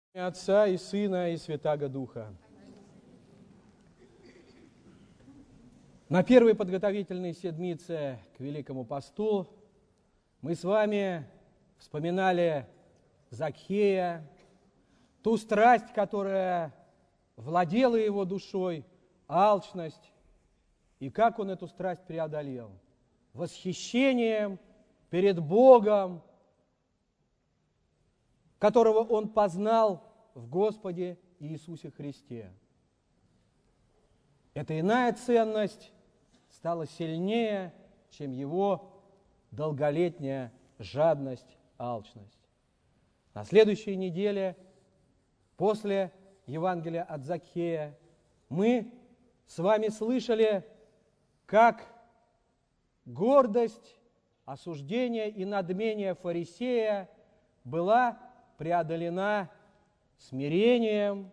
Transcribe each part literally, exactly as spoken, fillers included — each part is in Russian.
Отца и Сына и Святаго Духа. На первой подготовительной седмице к Великому Посту мы с вами вспоминали Закхея, ту страсть, которая владела его душой, алчность, и как он эту страсть преодолел. Восхищением перед Богом, которого он познал в Господе Иисусе Христе. Эта иная ценность стала сильнее, чем его долголетняя жадность, алчность. На следующей неделе, после Евангелия от Закхея, мы с вами слышали, как гордость, осуждение и надмение фарисея была преодолена смирением,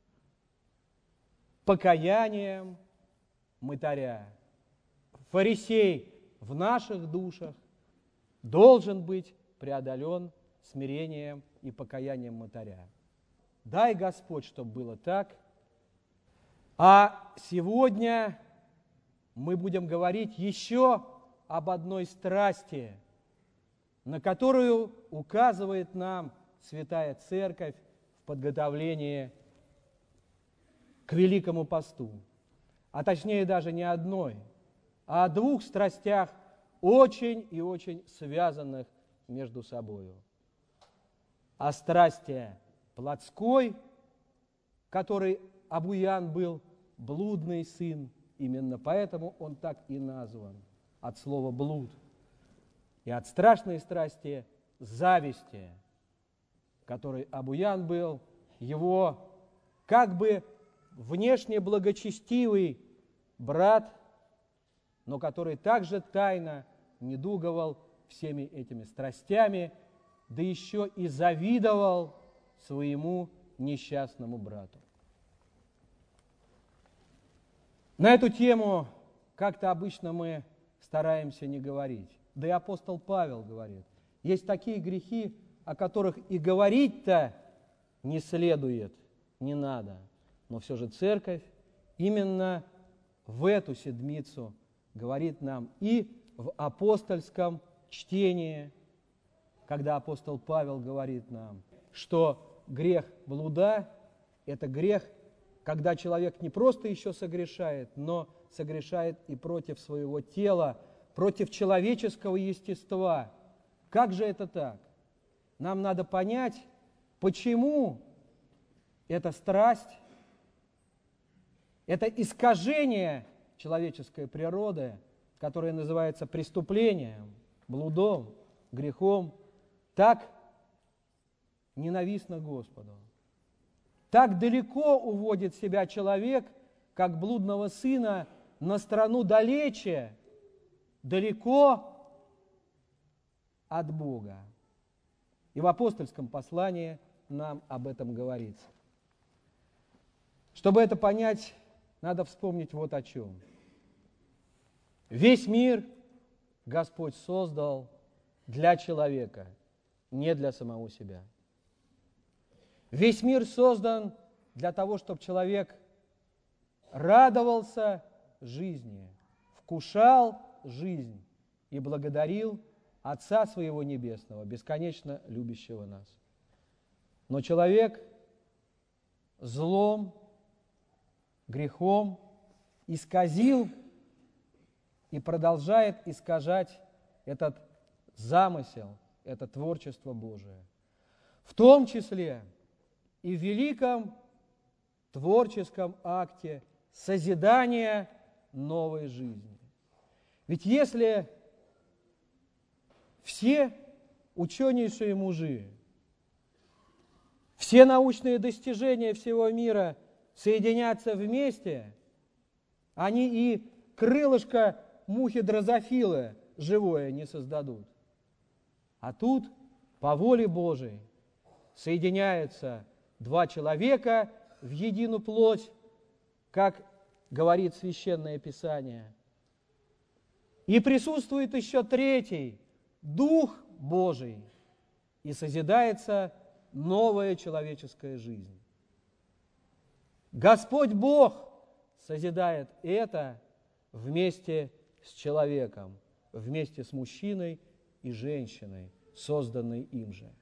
покаянием мытаря. Фарисей в наших душах должен быть преодолен смирением и покаянием мытаря. Дай, Господь, чтобы было так. А сегодня мы будем говорить еще об одной страсти, на которую указывает нам Святая Церковь в подготовлении к Великому Посту. А точнее даже не одной, а о двух страстях, очень и очень связанных между собою. О страсти плотской, которой Абуян был блудный сын, именно поэтому он так и назван, от слова «блуд», и от страшной страсти зависти, которой Абуян был, его как бы внешне благочестивый брат, но который также тайно недуговал всеми этими страстями, да еще и завидовал своему несчастному брату. На эту тему как-то обычно мы стараемся не говорить. Да и апостол Павел говорит, есть такие грехи, о которых и говорить-то не следует, не надо. Но все же Церковь именно в эту седмицу говорит нам и в апостольском чтении, когда апостол Павел говорит нам, что грех блуда – это грех, когда человек не просто еще согрешает, но согрешает и против своего тела, против человеческого естества. Как же это так? Нам надо понять, почему эта страсть, это искажение человеческой природы, которое называется преступлением, блудом, грехом, так ненавистно Господу. Так далеко уводит себя человек, как блудного сына, на страну далече, далеко от Бога. И в апостольском послании нам об этом говорится. Чтобы это понять, надо вспомнить вот о чем. Весь мир Господь создал для человека, не для самого себя. Весь мир создан для того, чтобы человек радовался жизни, вкушал жизнь и благодарил Отца Своего Небесного, бесконечно любящего нас. Но человек злом, грехом исказил и продолжает искажать этот замысел, это творчество Божие. В том числе и в великом творческом акте созидания новой жизни. Ведь если все ученейшие мужи, все научные достижения всего мира соединятся вместе, они и крылышко мухи-дрозофилы живое не создадут. А тут, по воле Божией, соединяются два человека в единую плоть, как говорит Священное Писание. И присутствует еще третий, Дух Божий, и созидается новая человеческая жизнь. Господь Бог созидает это вместе с человеком, вместе с мужчиной и женщиной, созданной им же.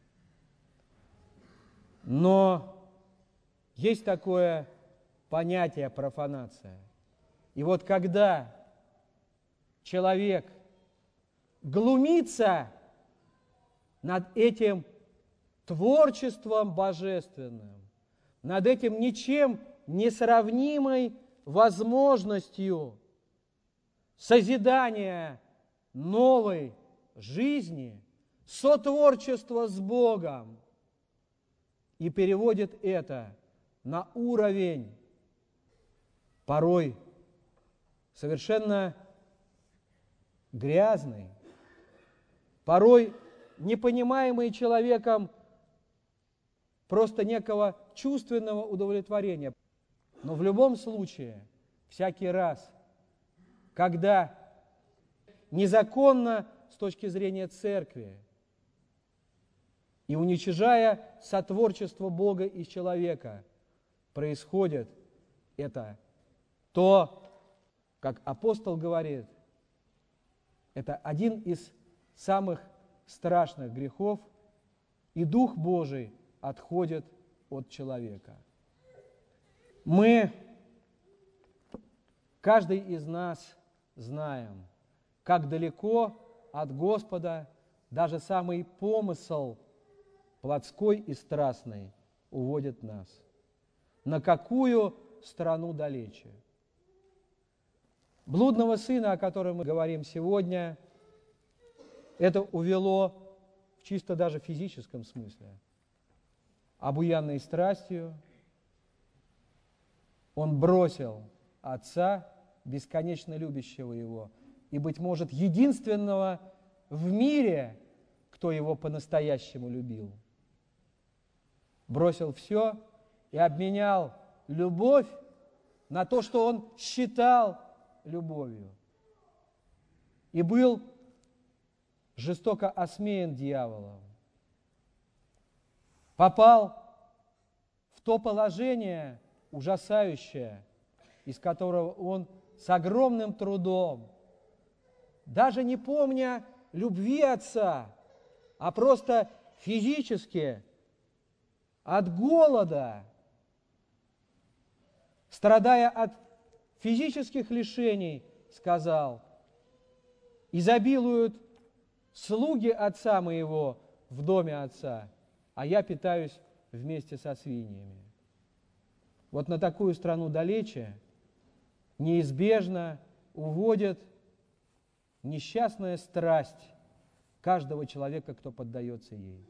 Но есть такое понятие профанация. И вот когда человек глумится над этим творчеством божественным, над этим ничем не сравнимой возможностью созидания новой жизни, сотворчества с Богом, и переводит это на уровень порой совершенно грязный, порой непонимаемый человеком просто некого чувственного удовлетворения. Но в любом случае, всякий раз, когда незаконно с точки зрения церкви и уничижая сотворчество Бога и человека, происходит это, то, как апостол говорит, это один из самых страшных грехов, и Дух Божий отходит от человека. Мы, каждый из нас, знаем, как далеко от Господа даже самый помысел плотской и страстный уводит нас. На какую страну далече? Блудного сына, о котором мы говорим сегодня, это увело в чисто даже физическом смысле. Обуянной страстью он бросил отца, бесконечно любящего его, и, быть может, единственного в мире, кто его по-настоящему любил. Бросил все и обменял любовь на то, что он считал любовью. И был жестоко осмеян дьяволом. Попал в то положение ужасающее, из которого он с огромным трудом, даже не помня любви отца, а просто физически, от голода, страдая от физических лишений, сказал: изобилуют слуги отца моего в доме отца, а я питаюсь вместе со свиньями. Вот на такую страну далече неизбежно уводит несчастная страсть каждого человека, кто поддается ей.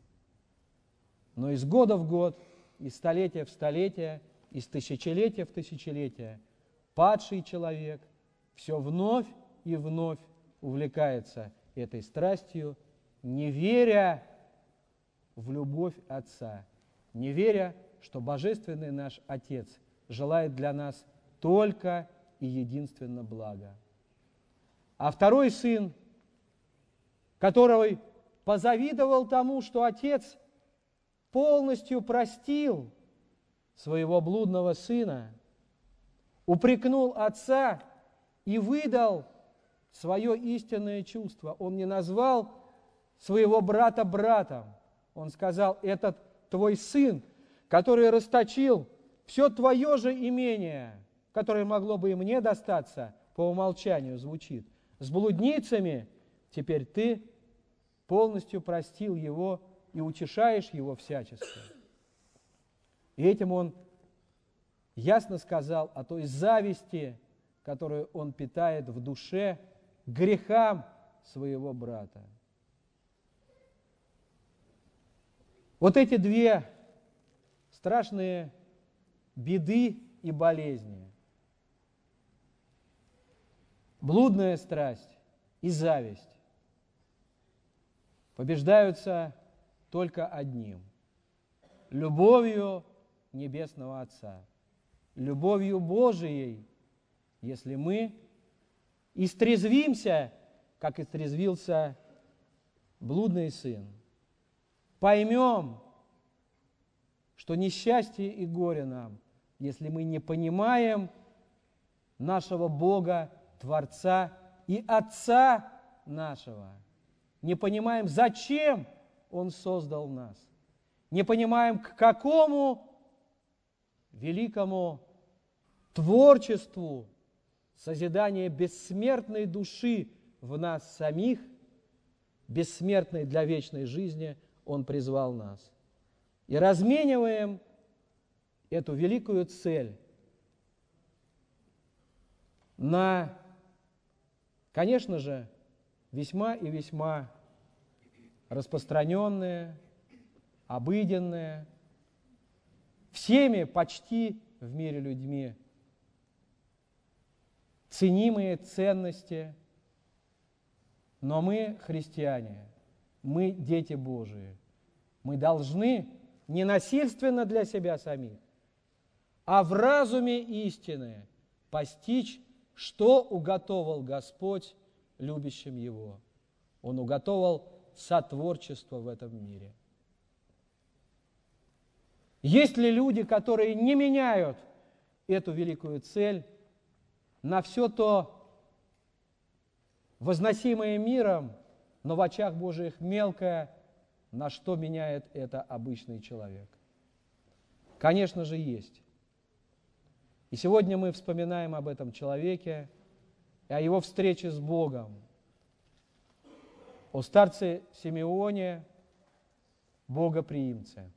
Но из года в год, из столетия в столетие, из тысячелетия в тысячелетие падший человек все вновь и вновь увлекается этой страстью, не веря в любовь Отца, не веря, что Божественный наш Отец желает для нас только и единственно блага. А второй сын, который позавидовал тому, что отец полностью простил своего блудного сына, упрекнул отца и выдал свое истинное чувство. Он не назвал своего брата братом. Он сказал: этот твой сын, который расточил все твое же имение, которое могло бы и мне достаться, по умолчанию звучит, с блудницами, теперь ты полностью простил его и утешаешь его всячески. И этим он ясно сказал о той зависти, которую он питает в душе к грехам своего брата. Вот эти две страшные беды и болезни, блудная страсть и зависть, побеждаются только одним – любовью Небесного Отца, любовью Божией, если мы истрезвимся, как истрезвился блудный сын, поймем что несчастье и горе нам, если мы не понимаем нашего Бога, Творца и Отца нашего. Не понимаем, зачем Он создал нас. Не понимаем, к какому великому творчеству созидания бессмертной души в нас самих, бессмертной для вечной жизни, Он призвал нас. И размениваем эту великую цель на, конечно же, весьма и весьма распространенные, обыденные, всеми почти в мире людьми ценимые ценности, но мы, христиане, мы дети Божии, мы должны не насильственно для себя самих, а в разуме истины постичь, что уготовал Господь любящим Его. Он уготовал сотворчество в этом мире. Есть ли люди, которые не меняют эту великую цель на все то возносимое миром, но в очах Божиих мелкое, на что меняет это обычный человек? Конечно же, есть. И сегодня мы вспоминаем об этом человеке и о его встрече с Богом, о старце Симеоне, богоприимце.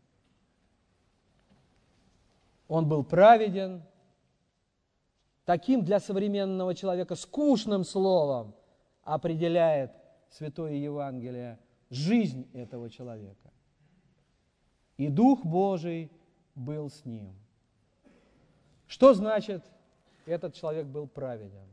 Он был праведен, таким для современного человека скучным словом определяет Святое Евангелие жизнь этого человека. И Дух Божий был с ним. Что значит, этот человек был праведен?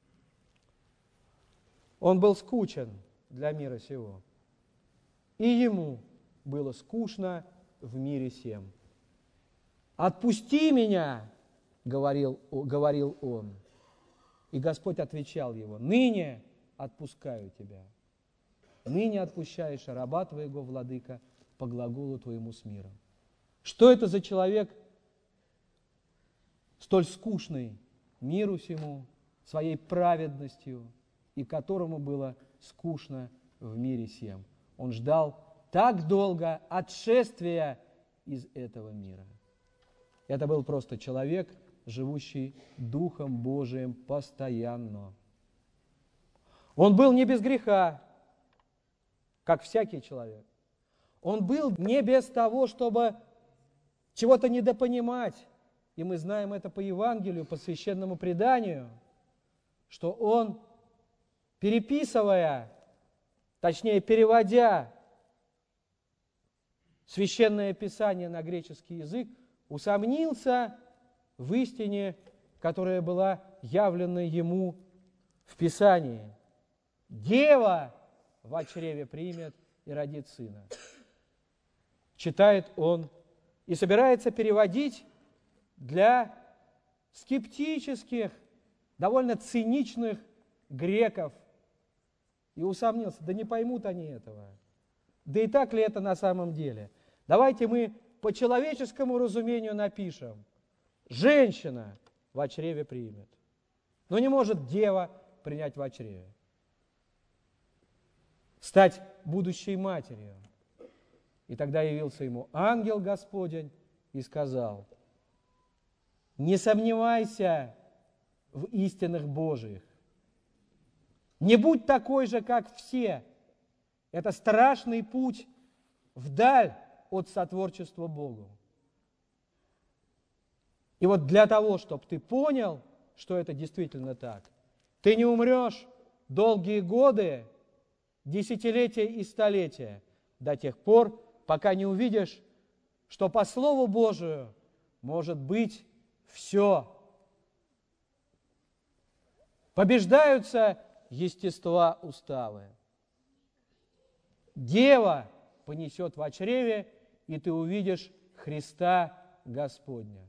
Он был скучен для мира сего, и ему было скучно в мире сем. «Отпусти меня», — говорил, говорил он. И Господь отвечал его: «Ныне отпускаю тебя. Ныне отпущаешь раба твоего, владыка, по глаголу твоему с миром». Что это за человек, столь скучный миру сему, своей праведностью, и которому было скучно в мире сем? Он ждал так долго отшествия из этого мира. Это был просто человек, живущий Духом Божиим постоянно. Он был не без греха, как всякий человек. Он был не без того, чтобы чего-то недопонимать. И мы знаем это по Евангелию, по священному преданию, что он, переписывая, точнее переводя Священное Писание на греческий язык, усомнился в истине, которая была явлена ему в Писании. Дева во чреве примет и родит сына. Читает он и собирается переводить для скептических, довольно циничных греков. И усомнился: да не поймут они этого. Да и так ли это на самом деле? Давайте мы по человеческому разумению напишем: женщина во чреве примет. Но не может дева принять во чреве, стать будущей матерью. И тогда явился ему ангел Господень и сказал: не сомневайся в истинах Божиих. Не будь такой же, как все. Это страшный путь вдаль от сотворчества Богу. И вот для того, чтобы ты понял, что это действительно так, ты не умрешь долгие годы, десятилетия и столетия, до тех пор, пока не увидишь, что по Слову Божию может быть все. Побеждаются естества уставы. Дева понесет во чреве, и ты увидишь Христа Господня.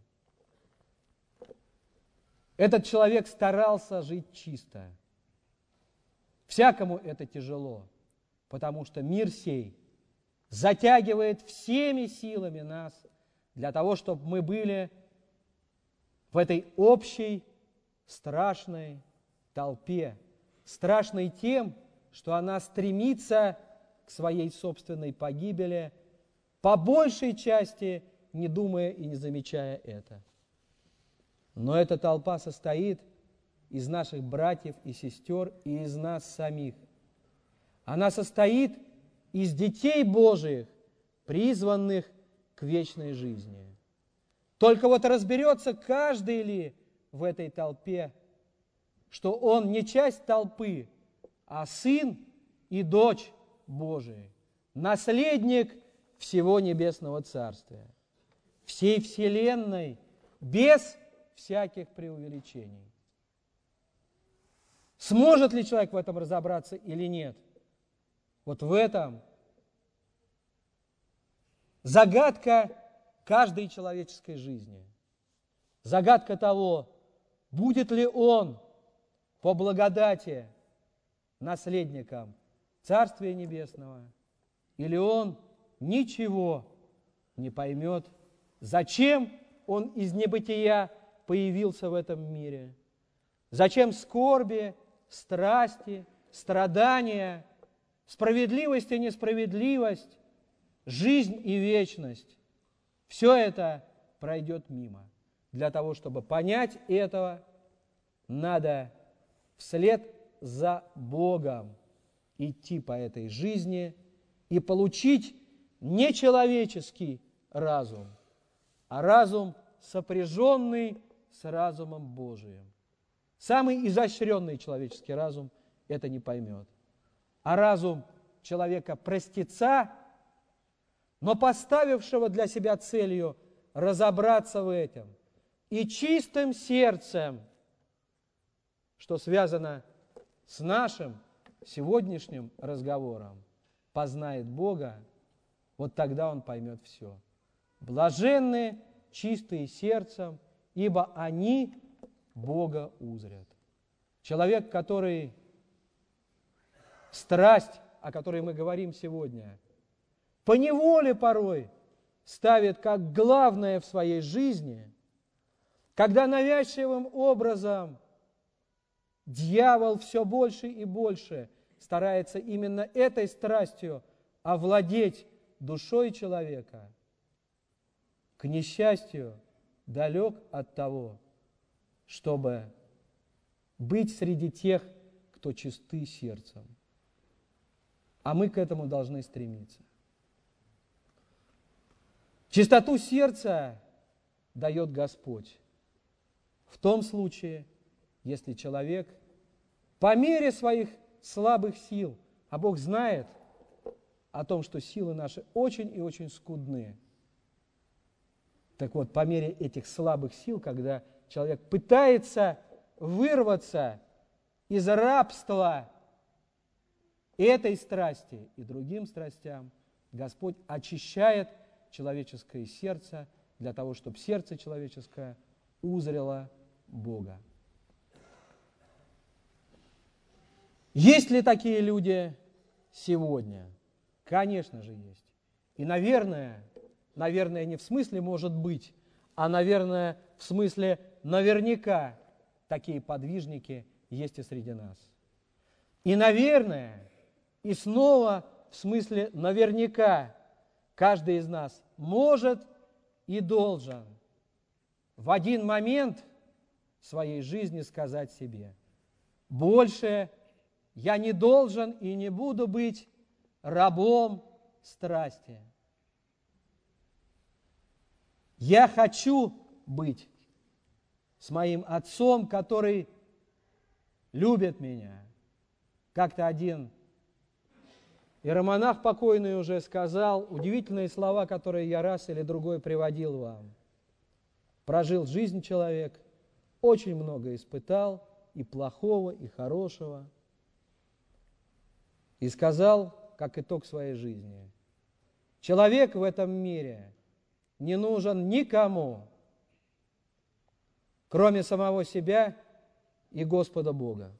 Этот человек старался жить чисто. Всякому это тяжело, потому что мир сей затягивает всеми силами нас для того, чтобы мы были в этой общей страшной толпе, страшной тем, что она стремится к своей собственной погибели, по большей части не думая и не замечая это. Но эта толпа состоит из наших братьев и сестер и из нас самих. Она состоит из детей Божиих, призванных к вечной жизни. Только вот разберется каждый ли в этой толпе, что он не часть толпы, а сын и дочь Божии, наследник всего Небесного Царствия, всей вселенной, без всяких преувеличений. Сможет ли человек в этом разобраться или нет? Вот в этом загадка каждой человеческой жизни. Загадка того, будет ли он по благодати наследником Царствия Небесного, или он ничего не поймет, зачем он из небытия появился в этом мире, зачем скорби, страсти, страдания, справедливость и несправедливость, жизнь и вечность, все это пройдет мимо. Для того, чтобы понять этого, надо вслед за Богом идти по этой жизни и получить не человеческий разум, а разум, сопряженный с разумом Божиим. Самый изощренный человеческий разум это не поймет. А разум человека-простеца, но поставившего для себя целью разобраться в этом и чистым сердцем, что связано с нашим сегодняшним разговором, познает Бога, вот тогда он поймет все. Блаженны чистые сердцем, ибо они Бога узрят. Человек, который страсть, о которой мы говорим сегодня, поневоле порой ставит как главное в своей жизни, когда навязчивым образом дьявол все больше и больше старается именно этой страстью овладеть душой человека, к несчастью, далек от того, чтобы быть среди тех, кто чисты сердцем. А мы к этому должны стремиться. Чистоту сердца дает Господь в том случае, если человек по мере своих слабых сил, а Бог знает о том, что силы наши очень и очень скудны. Так вот, по мере этих слабых сил, когда человек пытается вырваться из рабства этой страсти и другим страстям, Господь очищает человеческое сердце для того, чтобы сердце человеческое узрело Бога. Есть ли такие люди сегодня? Конечно же, есть. И, наверное, наверное, не в смысле «может быть», а, наверное, в смысле наверняка такие подвижники есть и среди нас. И, наверное, и снова в смысле наверняка каждый из нас может и должен в один момент своей жизни сказать себе: больше я не должен и не буду быть рабом страсти. Я хочу быть с моим Отцом, который любит меня. Как-то один иеромонах покойный уже сказал удивительные слова, которые я раз или другой приводил вам. Прожил жизнь человек, очень много испытал, и плохого, и хорошего. И сказал, как итог своей жизни: человек в этом мире не нужен никому, кроме самого себя и Господа Бога.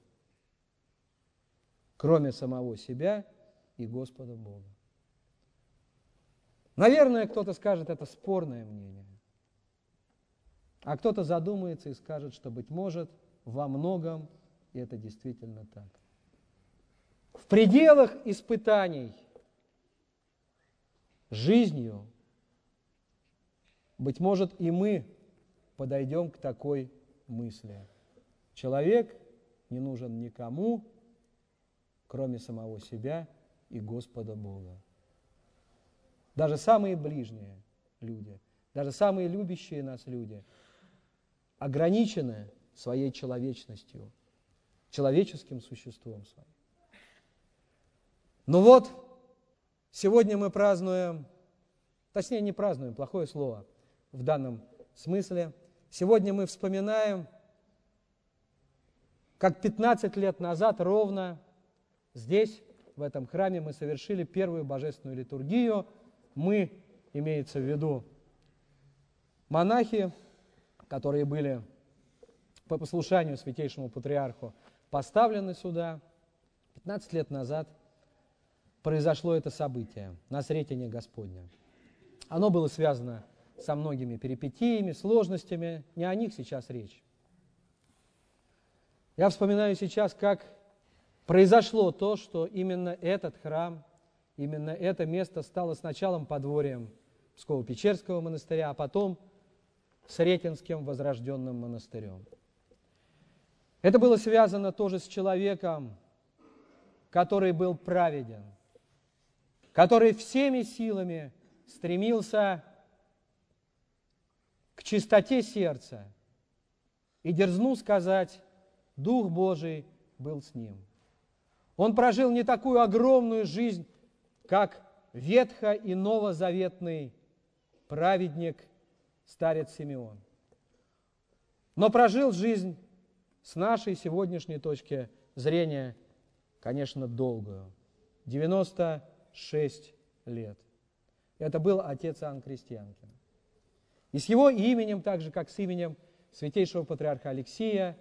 Кроме самого себя и Господа Бога. Наверное, кто-то скажет, это спорное мнение. А кто-то задумается и скажет, что, быть может, во многом это действительно так. В пределах испытаний жизнью, быть может, и мы подойдем к такой мысли. Человек не нужен никому, кроме самого себя и Господа Бога. Даже самые ближние люди, даже самые любящие нас люди ограничены своей человечностью, человеческим существом своим. Ну вот, сегодня мы празднуем, точнее не празднуем, плохое слово в данном смысле, сегодня мы вспоминаем, как пятнадцать лет назад ровно здесь, в этом храме, мы совершили первую божественную литургию. Мы, имеется в виду монахи, которые были по послушанию Святейшему Патриарху поставлены сюда. пятнадцать лет назад произошло это событие на Сретение Господня. Оно было связано со многими перипетиями, сложностями, не о них сейчас речь. Я вспоминаю сейчас, как произошло то, что именно этот храм, именно это место стало сначала подворьем Псково-Печерского монастыря, а потом Сретенским возрожденным монастырем. Это было связано тоже с человеком, который был праведен, который всеми силами стремился к чистоте сердца и дерзну сказать, Дух Божий был с ним. Он прожил не такую огромную жизнь, как ветхо- и новозаветный праведник, старец Симеон. Но прожил жизнь с нашей сегодняшней точки зрения, конечно, долгую. девяносто шесть лет. Это был отец Иоанн Крестьянкин. И с его именем, так же как с именем святейшего патриарха Алексия,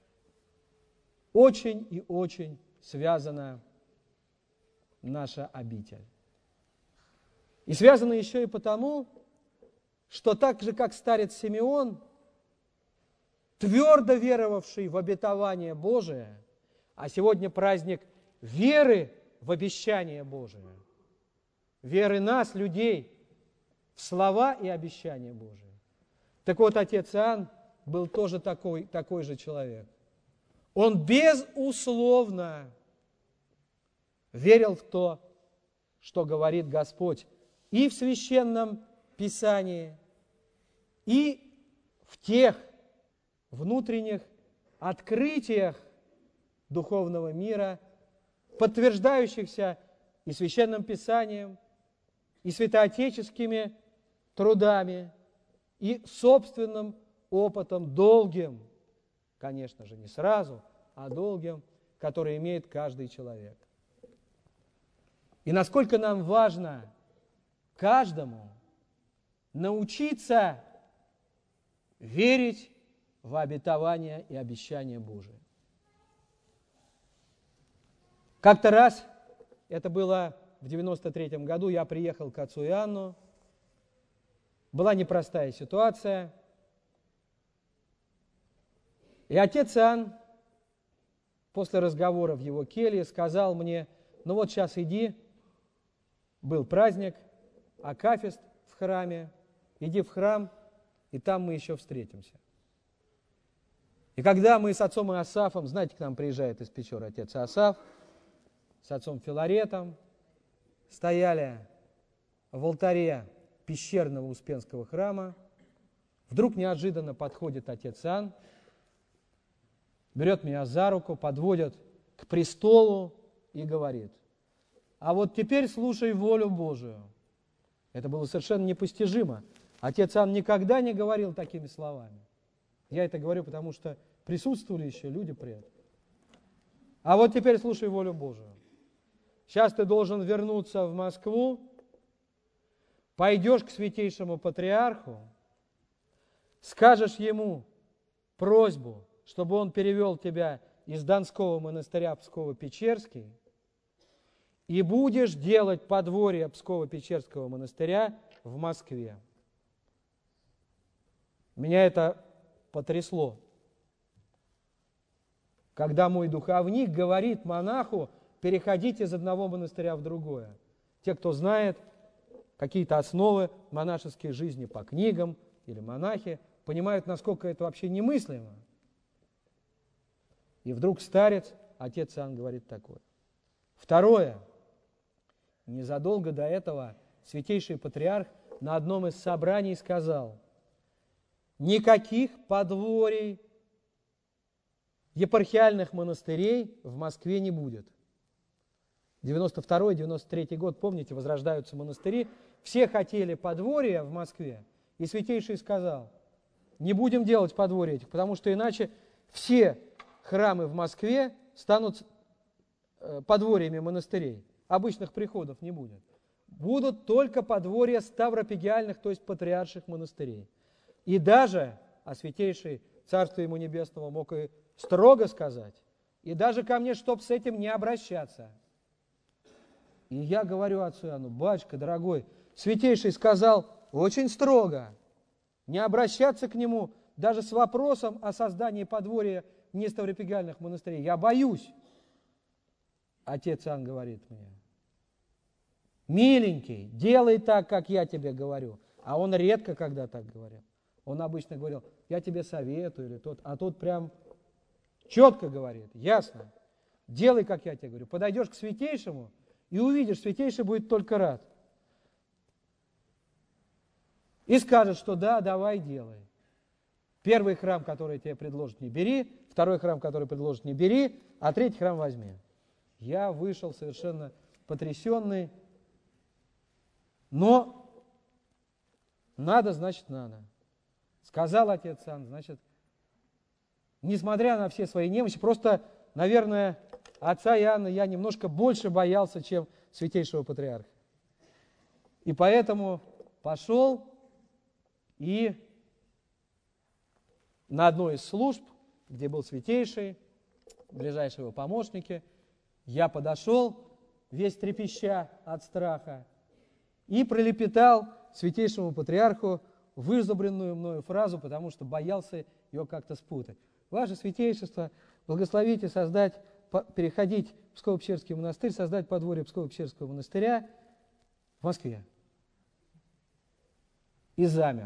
очень и очень связана наша обитель. И связана еще и потому, что так же, как старец Симеон, твердо веровавший в обетование Божие, а сегодня праздник веры в обещание Божие, веры нас, людей, в слова и обещания Божие. Так вот, отец Иоанн был тоже такой, такой же человек. Он безусловно верил в то, что говорит Господь и в Священном Писании, и в тех внутренних открытиях духовного мира, подтверждающихся и Священным Писанием, и святоотеческими трудами, и собственным опытом, долгим, конечно же, не сразу, а долгим, который имеет каждый человек. И насколько нам важно каждому научиться верить в обетование и обещания Божие. Как-то раз, это было в девяносто третьем году, я приехал к отцу Иоанну, была непростая ситуация, и отец Иоанн после разговора в его келье сказал мне, ну вот сейчас иди, был праздник, акафист в храме, иди в храм, и там мы еще встретимся. И когда мы с отцом Иосафом, знаете, к нам приезжает из Печор отец Иосаф, с отцом Филаретом, стояли в алтаре пещерного Успенского храма, вдруг неожиданно подходит отец Иоанн, берет меня за руку, подводит к престолу и говорит, а вот теперь слушай волю Божию. Это было совершенно непостижимо. Отец Иоанн никогда не говорил такими словами. Я это говорю, потому что присутствовали еще люди при этом. А вот теперь слушай волю Божию. Сейчас ты должен вернуться в Москву, пойдешь к святейшему патриарху, скажешь ему просьбу, чтобы он перевел тебя из Донского монастыря в Псково-Печерский, и будешь делать подворье Псково-Печерского монастыря в Москве. Меня это потрясло. Когда мой духовник говорит монаху переходить из одного монастыря в другое. Те, кто знает какие-то основы монашеской жизни по книгам или монахи, понимают, насколько это вообще немыслимо. И вдруг старец, отец Иоанн, говорит такое. Второе. Незадолго до этого святейший патриарх на одном из собраний сказал: никаких подворий епархиальных монастырей в Москве не будет. девяносто второй — девяносто третий год, помните, возрождаются монастыри. Все хотели подворья в Москве, и святейший сказал: не будем делать подворья этих, потому что иначе все храмы в Москве станут подворьями монастырей. Обычных приходов не будет. Будут только подворья ставропигиальных, то есть патриарших монастырей. И даже, а святейший, царство ему небесного, мог и строго сказать, и даже ко мне, чтоб с этим не обращаться. И я говорю отцу Иоанну: батюшка дорогой, святейший сказал очень строго не обращаться к нему даже с вопросом о создании подворья не ставропигиальных монастырей. Я боюсь. Отец Иоанн говорит мне: миленький, делай так, как я тебе говорю. А он редко когда так говорил. Он обычно говорил: я тебе советую, или тот, а тут прям четко говорит, ясно. Делай, как я тебе говорю. Подойдешь к святейшему и увидишь, святейший будет только рад. И скажет, что да, давай, делай. Первый храм, который тебе предложат, не бери. Второй храм, который предложат, не бери. А третий храм возьми. Я вышел совершенно потрясенный. Но надо, значит, надо. Сказал отец Иоанн, значит, несмотря на все свои немощи, просто, наверное, отца Иоанна я немножко больше боялся, чем святейшего патриарха. И поэтому пошел и на одной из служб, где был святейший, ближайшие его помощники, я подошел, весь трепеща от страха, и пролепетал святейшему патриарху вызубренную мною фразу, потому что боялся ее как-то спутать. Ваше святейшество, благословите создать, переходить в Псково-Печерский монастырь, создать подворье Псково-Печерского монастыря в Москве. И замер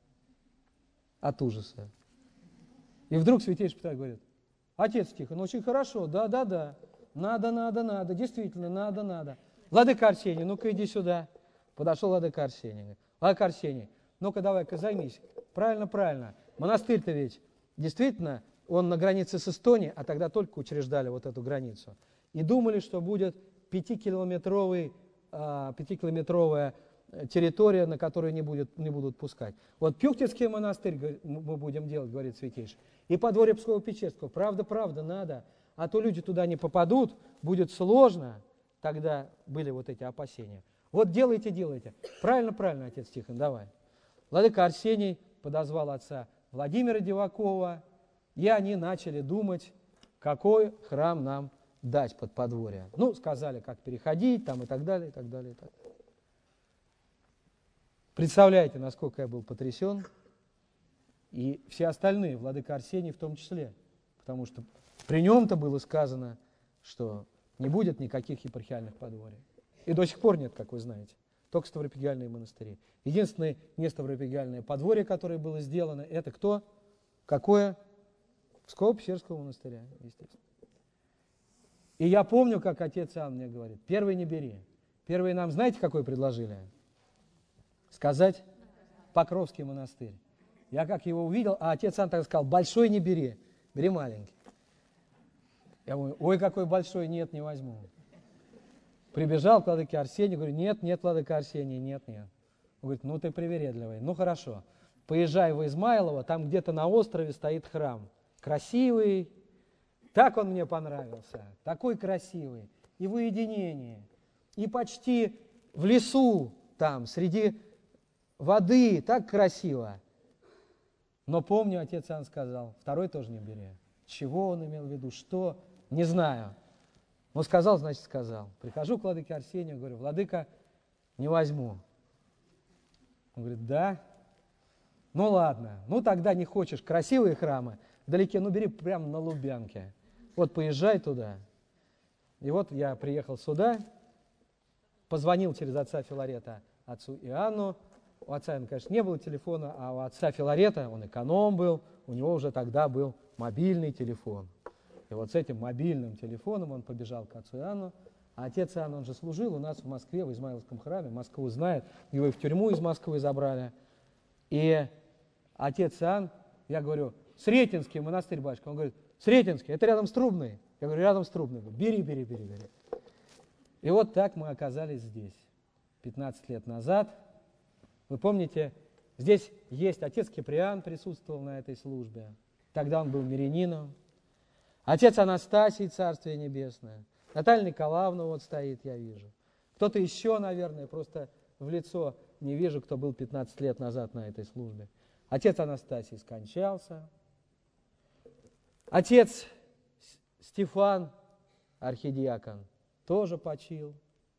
от ужаса. И вдруг святейший патриарх говорит: отец Тихон, очень хорошо, да-да-да, надо, надо, надо, действительно, надо, надо. Владыка Арсений, ну-ка иди сюда. Подошел владыка Арсений. Говорит: владыка Арсений, ну-ка давай-ка займись. Правильно, правильно. Монастырь-то ведь действительно, он на границе с Эстонией, а тогда только учреждали вот эту границу. И думали, что будет пятикилометровый, а, пятикилометровая территория, на которую не, будет, не будут пускать. Вот Пюхтинский монастырь мы будем делать, говорит святейший. И подворье Псково-Печерского. Правда, правда, надо. А то люди туда не попадут, будет сложно. Тогда были вот эти опасения. Вот делайте, делайте. Правильно, правильно, отец Тихон, давай. Владыка Арсений подозвал отца Владимира Дивакова, и они начали думать, какой храм нам дать под подворье. Ну, сказали, как переходить, там и так далее, и так далее, и так далее. Представляете, насколько я был потрясен, и все остальные, владыка Арсений в том числе, потому что при нем-то было сказано, что не будет никаких епархиальных подворий. И до сих пор нет, как вы знаете, только ставропигиальные монастыри. Единственное не ставропигиальное подворье, которое было сделано, это кто? Какое? Псково-Печерского монастыря, естественно. И я помню, как отец Иоанн мне говорит: первый не бери. Первый нам, знаете, какой предложили? Сказать Покровский монастырь. Я как его увидел, а отец Иоанн так сказал: большой не бери, бери маленький. Я говорю: ой, какой большой, нет, не возьму. Прибежал к владыке Арсению, говорю: нет, нет, владыка Арсений, нет, нет. Он говорит: ну ты привередливый, ну хорошо, поезжай в Измайлово, там где-то на острове стоит храм. Красивый, так он мне понравился, такой красивый, и в уединении, и почти в лесу там, среди воды, так красиво. Но помню, отец Иоанн сказал: второй тоже не бери. Чего он имел в виду, что, не знаю. Ну, сказал, значит, сказал. Прихожу к владыке Арсению, говорю: владыка, не возьму. Он говорит: да? Ну, ладно. Ну, тогда не хочешь красивые храмы вдалеке, ну, бери прямо на Лубянке. Вот поезжай туда. И вот я приехал сюда, позвонил через отца Филарета отцу Иоанну. У отца Иоанна, конечно, не было телефона, а у отца Филарета, он эконом был, у него уже тогда был мобильный телефон. И вот с этим мобильным телефоном он побежал к отцу Иоанну. А отец Иоанн, он же служил у нас в Москве, в Измайловском храме. Москву знает, его и в тюрьму из Москвы забрали. И отец Иоанн, я говорю: Сретенский монастырь, батюшка. Он говорит: Сретенский, это рядом с Трубной. Я говорю: рядом с Трубной. Бери, бери, бери, бери. И вот так мы оказались здесь, пятнадцать лет назад. Вы помните, здесь есть отец Киприан, присутствовал на этой службе. Тогда он был мирянином. Отец Анастасий, Царствие Небесное. Наталья Николаевна вот стоит, я вижу. Кто-то еще, наверное, просто в лицо не вижу, кто был пятнадцать лет назад на этой службе. Отец Анастасий скончался. Отец Стефан, архидиакон, тоже почил.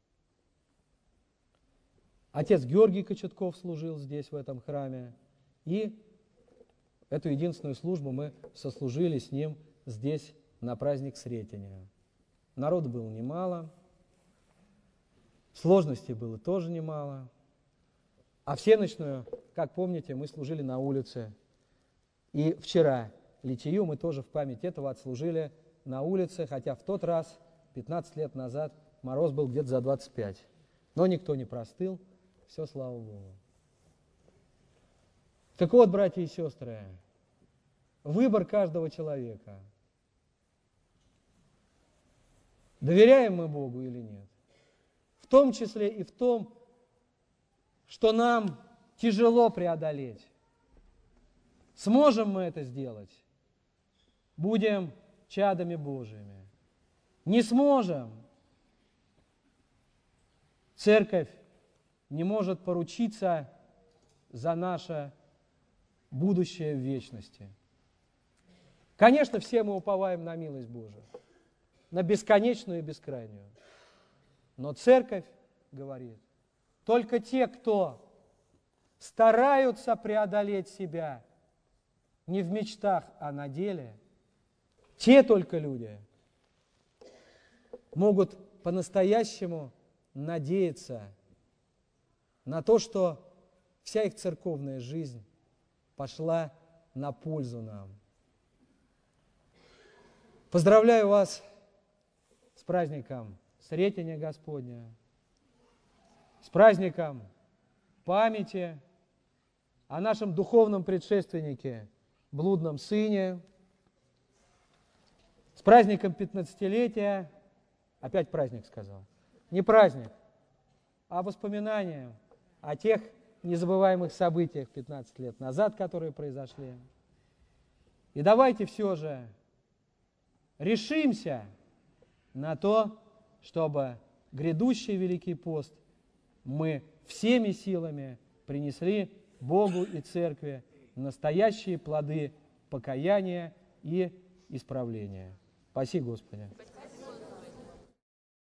Отец Георгий Кочетков служил здесь, в этом храме. И эту единственную службу мы сослужили с ним здесь, на праздник Сретения. Народу было немало, сложностей было тоже немало. А всеночную, как помните, мы служили на улице. И вчера литию мы тоже в память этого отслужили на улице, хотя в тот раз, пятнадцать лет назад, мороз был где-то за двадцать пять. Но никто не простыл, все, слава Богу. Так вот, братья и сестры, выбор каждого человека. Доверяем мы Богу или нет? В том числе и в том, что нам тяжело преодолеть. Сможем мы это сделать? Будем чадами Божьими. Не сможем. Церковь не может поручиться за наше будущее в вечности. Конечно, все мы уповаем на милость Божию, на бесконечную и бескрайнюю. Но Церковь говорит: только те, кто стараются преодолеть себя не в мечтах, а на деле, те только люди могут по-настоящему надеяться на то, что вся их церковная жизнь пошла на пользу нам. Поздравляю вас с праздником Сретения Господня, с праздником памяти о нашем духовном предшественнике, блудном сыне, с праздником пятнадцатилетия, опять праздник сказал, не праздник, а воспоминания о тех незабываемых событиях пятнадцать лет назад, которые произошли. И давайте все же решимся на то, чтобы грядущий Великий пост мы всеми силами принесли Богу и Церкви настоящие плоды покаяния и исправления. Спаси Господи!